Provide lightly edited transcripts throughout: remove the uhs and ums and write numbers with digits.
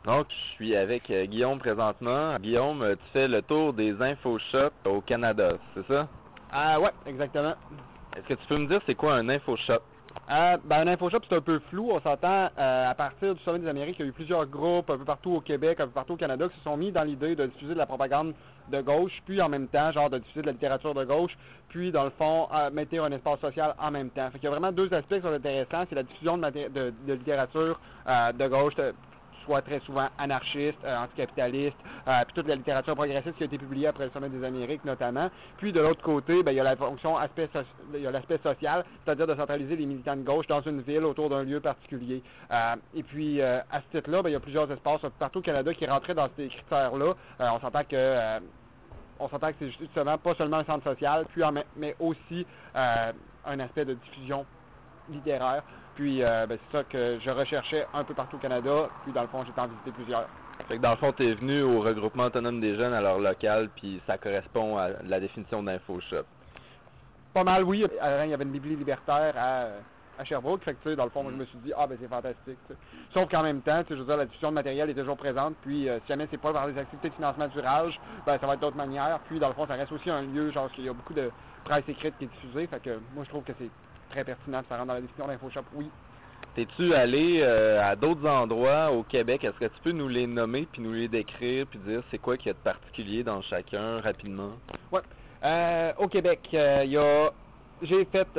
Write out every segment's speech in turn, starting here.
Donc, je suis avec Guillaume présentement. Guillaume, tu fais le tour des infoshops au Canada, c'est ça? Ouais, exactement. Est-ce que tu peux me dire c'est quoi un infoshop? Un infoshop, c'est un peu flou. On s'entend, à partir du Sommet des Amériques, il y a eu plusieurs groupes un peu partout au Québec, un peu partout au Canada, qui se sont mis dans l'idée de diffuser de la propagande de gauche, puis en même temps, genre de diffuser de la littérature de gauche, puis dans le fond, maintenir un espace social en même temps. Fait qu'il y a vraiment deux aspects qui sont intéressants. C'est la diffusion de littérature de gauche, soit très souvent anarchiste, anticapitaliste, puis toute la littérature progressiste qui a été publiée après le Sommet des Amériques notamment. Puis de l'autre côté, il y a la fonction il y a l'aspect social, c'est-à-dire de centraliser les militants de gauche dans une ville autour d'un lieu particulier. Et puis à ce titre-là, il y a plusieurs espaces partout au Canada qui rentraient dans ces critères-là. On s'entend que c'est justement pas seulement un centre social, puis mais aussi un aspect de diffusion littéraire. Puis c'est ça que je recherchais un peu partout au Canada, puis dans le fond, j'ai en visité plusieurs. Fait que dans le fond, tu es venu au regroupement autonome des jeunes à leur local, puis ça correspond à la définition d'infoshop. Pas mal, oui. Avant, il y avait une bibli libertaire à Sherbrooke, fait que tu sais, dans le fond, moi, je me suis dit, c'est fantastique. T'sais. Sauf qu'en même temps, je veux dire, la diffusion de matériel est toujours présente, puis si jamais c'est pas par des activités de financement durable, ça va être d'autres manières. Puis dans le fond, ça reste aussi un lieu, genre, il y a beaucoup de presse écrite qui est diffusée, fait que moi, je trouve que c'est très pertinent de se rendre dans la définition d'infoshop, oui. T'es-tu allé à d'autres endroits au Québec? Est-ce que tu peux nous les nommer, puis nous les décrire, puis dire c'est quoi qu'il y a de particulier dans chacun, rapidement? Ouais. Au Québec, j'ai fait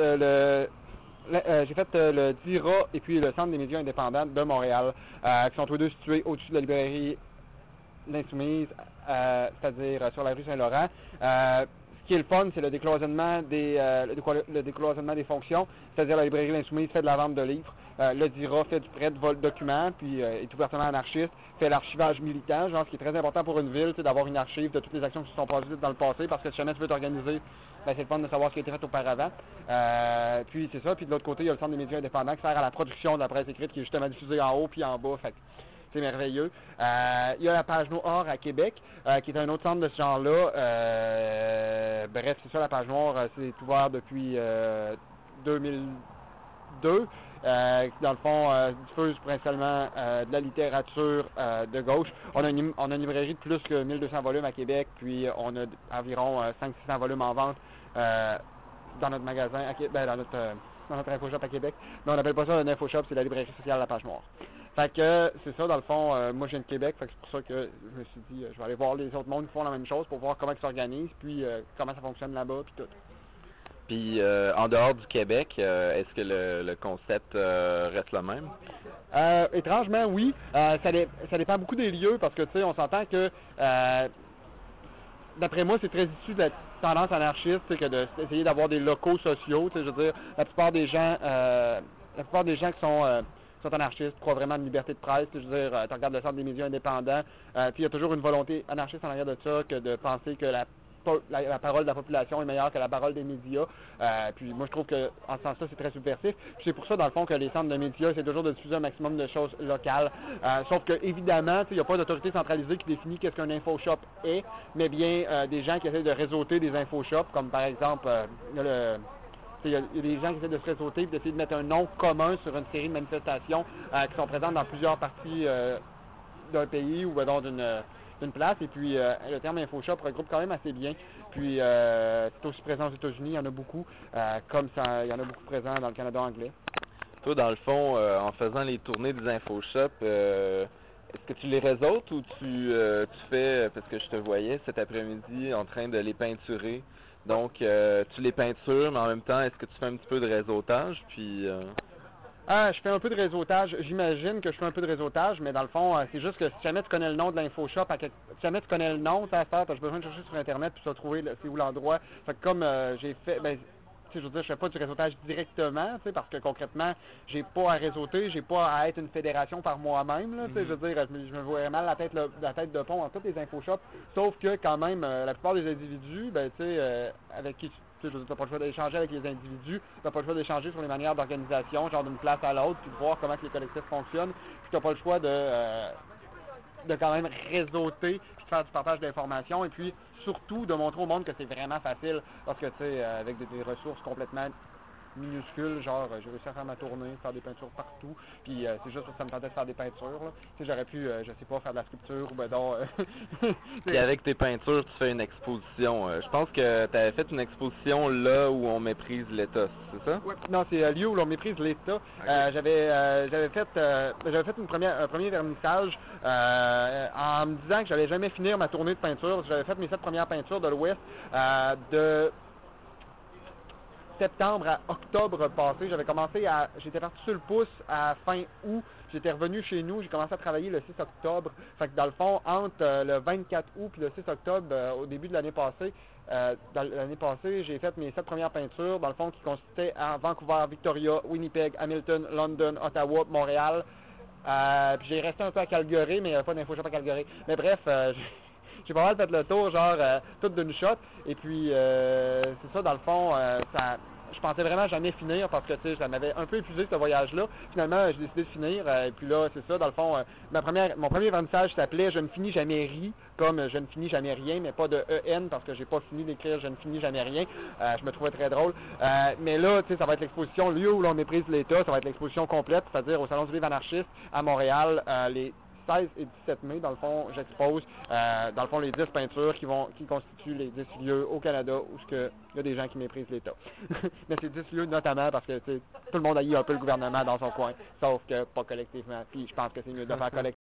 le DIRA et puis le Centre des médias indépendants de Montréal, qui sont tous deux situés au-dessus de la librairie L'Insoumise, c'est-à-dire sur la rue Saint-Laurent. Ce qui est le fun, c'est le décloisonnement des fonctions, c'est-à-dire la librairie L'Insoumise fait de la vente de livres, le DIRA fait du prêt de vol de documents, puis est ouvertement anarchiste, fait l'archivage militant, genre ce qui est très important pour une ville, c'est d'avoir une archive de toutes les actions qui se sont passées dans le passé, parce que si jamais tu veux t'organiser, c'est le fun de savoir ce qui a été fait auparavant. Puis c'est ça, puis de l'autre côté, il y a le Centre des médias indépendants qui sert à la production de la presse écrite, qui est justement diffusée en haut puis en bas, fait c'est merveilleux. Il y a la Page Noire à Québec, qui est un autre centre de ce genre-là. Bref, c'est ça, la Page Noire, c'est ouvert depuis 2002. Dans le fond, diffuse principalement de la littérature de gauche. On a une librairie de plus que 1200 volumes à Québec, puis on a environ 500-600 volumes en vente dans notre magasin, dans notre infoshop à Québec. Mais on n'appelle pas ça un infoshop, c'est la librairie sociale La Page Noire. Fait que c'est ça, dans le fond, moi je viens de Québec, fait que c'est pour ça que je me suis dit, je vais aller voir les autres mondes qui font la même chose pour voir comment ils s'organisent, puis comment ça fonctionne là-bas, puis tout. Puis en dehors du Québec, est-ce que le concept reste le même? Étrangement, oui. Ça dépend beaucoup des lieux, parce que tu sais, on s'entend que d'après moi, c'est très issu de la tendance anarchiste, que d'essayer d'avoir des locaux sociaux. Je veux dire, la plupart des gens qui sont anarchistes, croient vraiment en une liberté de presse. Je veux dire, tu regardes le Centre des médias indépendants, puis il y a toujours une volonté anarchiste en arrière de ça, que de penser que la parole de la population est meilleure que la parole des médias. Puis moi, je trouve que en ce sens-là, c'est très subversif. Puis c'est pour ça, dans le fond, que les centres de médias, c'est toujours de diffuser un maximum de choses locales. Sauf que, évidemment, il n'y a pas d'autorité centralisée qui définit qu'est-ce qu'un infoshop est, mais bien des gens qui essaient de réseauter des infoshops, comme par exemple, il y a des gens qui essaient de se réseauter et d'essayer de mettre un nom commun sur une série de manifestations qui sont présentes dans plusieurs parties d'un pays ou d'une place. Et puis, le terme infoshop regroupe quand même assez bien. Puis, c'est aussi présent aux États-Unis, il y en a beaucoup, comme ça, il y en a beaucoup présent dans le Canada anglais. Toi, dans le fond, en faisant les tournées des infoshops, est-ce que tu les réseautes ou tu fais, parce que je te voyais cet après-midi en train de les peinturer, donc tu les peintures, mais en même temps, est-ce que tu fais un petit peu de réseautage, puis... je fais un peu de réseautage. J'imagine que je fais un peu de réseautage, mais dans le fond, c'est juste que si jamais tu connais le nom de l'infoshop, si jamais tu connais le nom, ça va faire, j'ai besoin de chercher sur Internet puis ça trouver c'est où l'endroit. Fait que comme j'ai fait, je veux dire, je fais pas du réseautage directement, parce que concrètement, j'ai pas à réseauter, j'ai pas à être une fédération par moi-même, là, je veux dire, je me vois mal la tête de pont en tous les infoshops, sauf que quand même, la plupart des individus, avec qui tu n'as pas le choix d'échanger avec les individus, tu n'as pas le choix d'échanger sur les manières d'organisation, genre d'une place à l'autre, puis de voir comment que les collectifs fonctionnent, puis tu n'as pas le choix de quand même réseauter, puis de faire du partage d'informations, et puis surtout de montrer au monde que c'est vraiment facile, parce que tu sais, avec des ressources complètement minuscule, genre j'ai réussi à faire ma tournée, faire des peintures partout, puis c'est juste parce que ça me tentait de faire des peintures, là. Tu sais, j'aurais pu, je sais pas, faire de la sculpture, ou ben non... Puis avec tes peintures, tu fais une exposition. Je pense que tu avais fait une exposition là où on méprise l'État, c'est ça? Ouais, non, c'est lieu où l'on méprise l'État. Okay. J'avais fait un premier vernissage en me disant que j'allais jamais finir ma tournée de peinture. J'avais fait mes 7 premières peintures de l'Ouest de septembre à octobre passé. J'étais parti sur le pouce à fin août. J'étais revenu chez nous. J'ai commencé à travailler le 6 octobre. Fait que dans le fond, entre le 24 août et le 6 octobre, au début de l'année passée, j'ai fait mes 7 premières peintures, dans le fond, qui consistaient à Vancouver, Victoria, Winnipeg, Hamilton, London, Ottawa, Montréal. Puis j'ai resté un peu à Calgary, mais il n'y avait pas d'info shop à Calgary. Mais bref, j'ai pas mal fait le tour, genre, tout d'une shot. Et puis, c'est ça, dans le fond, je pensais vraiment jamais finir parce que, tu sais, j'en avais un peu épuisé ce voyage-là. Finalement, j'ai décidé de finir. Et puis là, c'est ça, dans le fond, mon premier vernissage s'appelait « Je ne finis jamais ri », comme « Je ne finis jamais rien », mais pas de EN parce que j'ai pas fini d'écrire « Je ne finis jamais rien ». Je me trouvais très drôle. Mais là, tu sais, ça va être l'exposition, lieu où l'on méprise l'État. Ça va être l'exposition complète, c'est-à-dire au Salon du Livre anarchiste à Montréal, les 16 et 17 mai, dans le fond, j'expose, dans le fond, les 10 peintures qui constituent les 10 lieux au Canada où il y a des gens qui méprisent l'État. Mais c'est 10 lieux notamment parce que, tu sais, tout le monde haït un peu le gouvernement dans son coin, sauf que pas collectivement. Puis je pense que c'est mieux de faire collectivement.